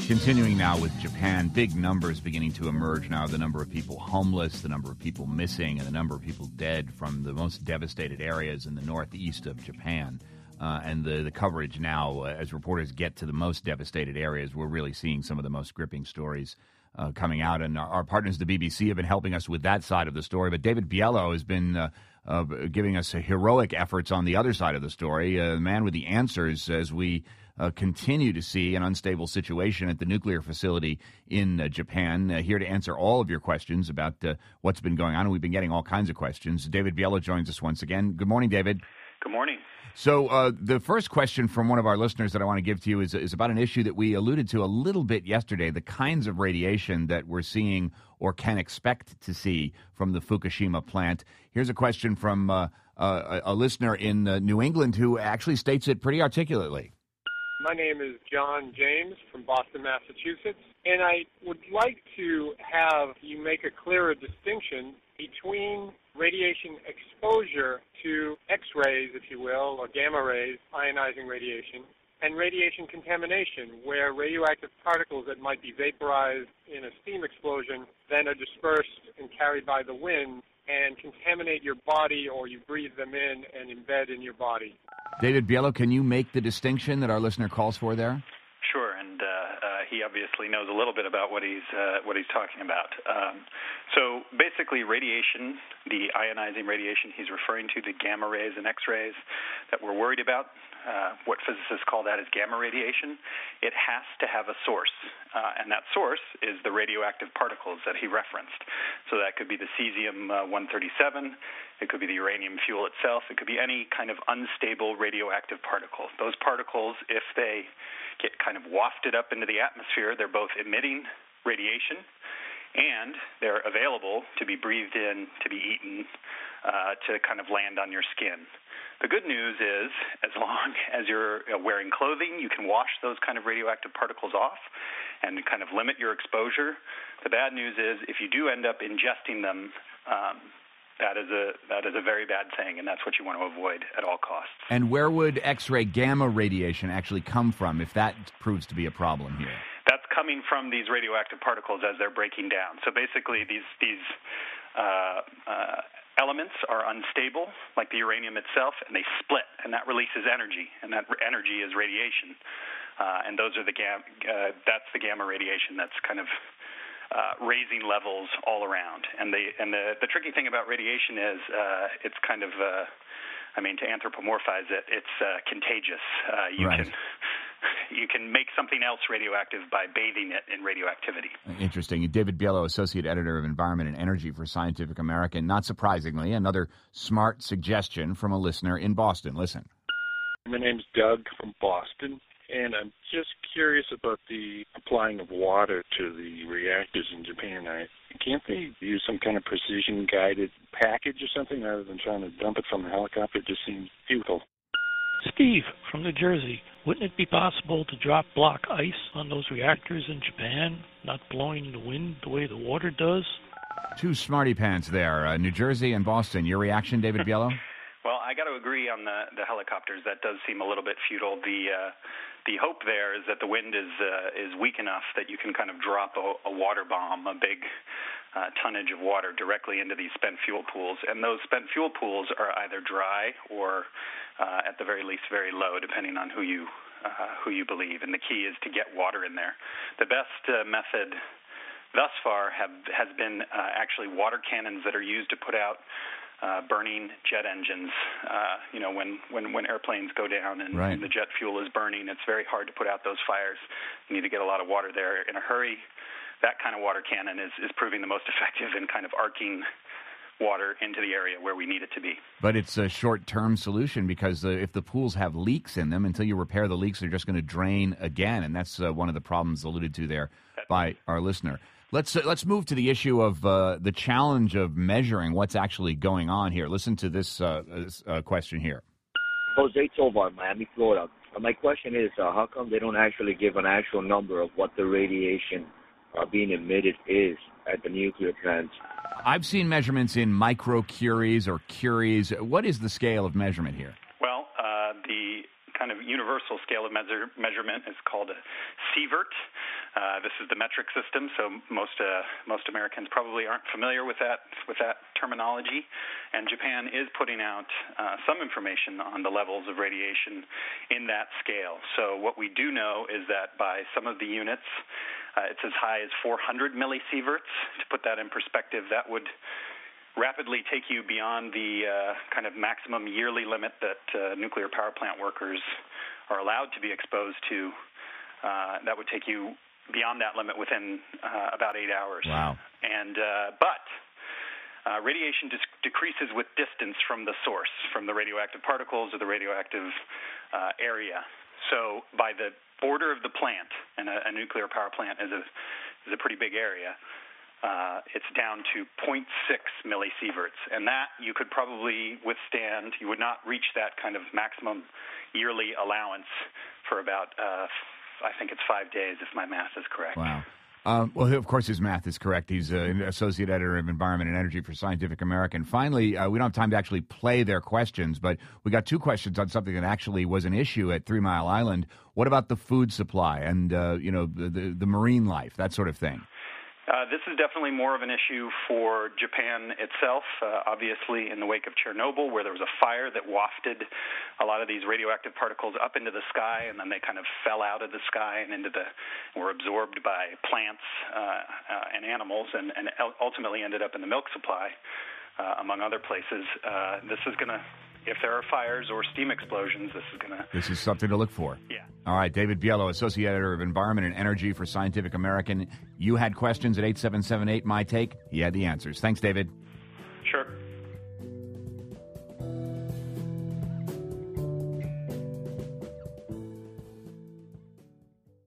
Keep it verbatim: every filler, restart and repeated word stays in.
Continuing now with Japan, big numbers beginning to emerge now. The number of people homeless, the number of people missing, and the number of people dead from the most devastated areas in the northeast of Japan. Uh, and the, the coverage now, uh, as reporters get to the most devastated areas, we're really seeing some of the most gripping stories uh, coming out. And our, our partners, the B B C, have been helping us with that side of the story. But David Biello has been uh, uh, giving us heroic efforts on the other side of the story, a man with the answers as we Uh, continue to see an unstable situation at the nuclear facility in uh, Japan. Uh, here to answer all of your questions about uh, what's been going on, and we've been getting all kinds of questions. David Biello joins us once again. Good morning, David. Good morning. So uh, the first question from one of our listeners that I want to give to you is, is about an issue that we alluded to a little bit yesterday, the kinds of radiation that we're seeing or can expect to see from the Fukushima plant. Here's a question from uh, uh, a listener in uh, New England who actually states it pretty articulately. My name is John James from Boston, Massachusetts, and I would like to have you make a clearer distinction between radiation exposure to X-rays, if you will, or gamma rays, ionizing radiation, and radiation contamination, where radioactive particles that might be vaporized in a steam explosion then are dispersed and carried by the wind and contaminate your body, or you breathe them in and embed in your body. David Biello, can you make the distinction that our listener calls for there? Sure, and uh, uh, he obviously knows a little bit about what he's uh, what he's talking about. Um, so basically, radiation, the ionizing radiation he's referring to, the gamma rays and X-rays that we're worried about, uh, what physicists call that is gamma radiation. It has to have a source, uh, and that source is the radioactive particles that he referenced. So that could be the cesium one thirty-seven. It could be the uranium fuel itself. It could be any kind of unstable radioactive particle. Those particles, if they get kind of wafted up into the atmosphere, they're both emitting radiation and they're available to be breathed in, to be eaten, uh, to kind of land on your skin. The good news is, as long as you're wearing clothing, you can wash those kind of radioactive particles off and kind of limit your exposure. The bad news is, if you do end up ingesting them, um, That is a that is a very bad thing, and that's what you want to avoid at all costs. And where would X-ray gamma radiation actually come from if that proves to be a problem here? That's coming from these radioactive particles as they're breaking down. So basically, these these uh, uh, elements are unstable, like the uranium itself, and they split, and that releases energy, and that energy is radiation. Uh, and those are the gam- uh, that's the gamma radiation that's kind of Uh, raising levels all around. And the and the, the tricky thing about radiation is uh, it's kind of, uh, I mean, to anthropomorphize it, it's uh, contagious. Uh, you right. can you can make something else radioactive by bathing it in radioactivity. Interesting. David Biello, Associate Editor of Environment and Energy for Scientific American. Not surprisingly, another smart suggestion from a listener in Boston. Listen. My name's Doug from Boston. And I'm just curious about the applying of water to the reactors in Japan. I, can't they use some kind of precision-guided package or something rather than trying to dump it from a helicopter? It just seems futile. Steve from New Jersey. Wouldn't it be possible to drop block ice on those reactors in Japan, not blowing the wind the way the water does? Two smarty pants there, uh, New Jersey and Boston. Your reaction, David Biello? Well, I got to agree on the, the helicopters. That does seem a little bit futile. The uh, the hope there is that the wind is uh, is weak enough that you can kind of drop a, a water bomb, a big uh, tonnage of water directly into these spent fuel pools. And those spent fuel pools are either dry or, uh, at the very least, very low, depending on who you uh, who you believe. And the key is to get water in there. The best uh, method thus far have has been uh, actually water cannons that are used to put out Uh, burning jet engines. Uh, you know, when, when, when airplanes go down and, right. and the jet fuel is burning, it's very hard to put out those fires. You need to get a lot of water there in a hurry. That kind of water cannon is, is proving the most effective in kind of arcing water into the area where we need it to be. But it's a short-term solution because uh, if the pools have leaks in them, until you repair the leaks, they're just going to drain again, and that's uh, one of the problems alluded to there by our listener. Let's uh, let's move to the issue of uh, the challenge of measuring what's actually going on here. Listen to this, uh, this uh, question here. Jose Tovar, Miami, Florida. Uh, my question is, uh, how come they don't actually give an actual number of what the radiation uh, being emitted is at the nuclear plants? I've seen measurements in microcuries or curies. What is the scale of measurement here? Well, uh, the kind of universal scale of measure, measurement is called a sievert. Uh, this is the metric system, so most uh, most Americans probably aren't familiar with that with that terminology. And Japan is putting out uh, some information on the levels of radiation in that scale. So what we do know is that by some of the units, uh, it's as high as four hundred millisieverts. To put that in perspective, that would rapidly take you beyond the uh, kind of maximum yearly limit that uh, nuclear power plant workers are allowed to be exposed to. Uh, that would take you beyond that limit within uh, about eight hours. Wow. And uh, but uh, radiation dis- decreases with distance from the source, from the radioactive particles or the radioactive uh, area. So by the border of the plant, and a, a nuclear power plant is a is a pretty big area, uh, it's down to zero point six millisieverts, and that you could probably withstand. You would not reach that kind of maximum yearly allowance for about uh, I think it's five days, if my math is correct. Wow. Um, well, of course, his math is correct. He's uh, Associate Editor of Environment and Energy for Scientific American. Finally, uh, we don't have time to actually play their questions, but we got two questions on something that actually was an issue at Three Mile Island. What about the food supply and, uh, you know, the, the, the marine life, that sort of thing? Uh, this is definitely more of an issue for Japan itself. Uh, obviously, in the wake of Chernobyl, where there was a fire that wafted a lot of these radioactive particles up into the sky, and then they kind of fell out of the sky and into the were absorbed by plants uh, uh, and animals, and, and ultimately ended up in the milk supply, uh, among other places. Uh, this is going to, if there are fires or steam explosions, this is going to... This is something to look for. Yeah. All right, David Biello, Associate Editor of Environment and Energy for Scientific American. You had questions at eight seven seven eight, my take. He had the answers. Thanks, David.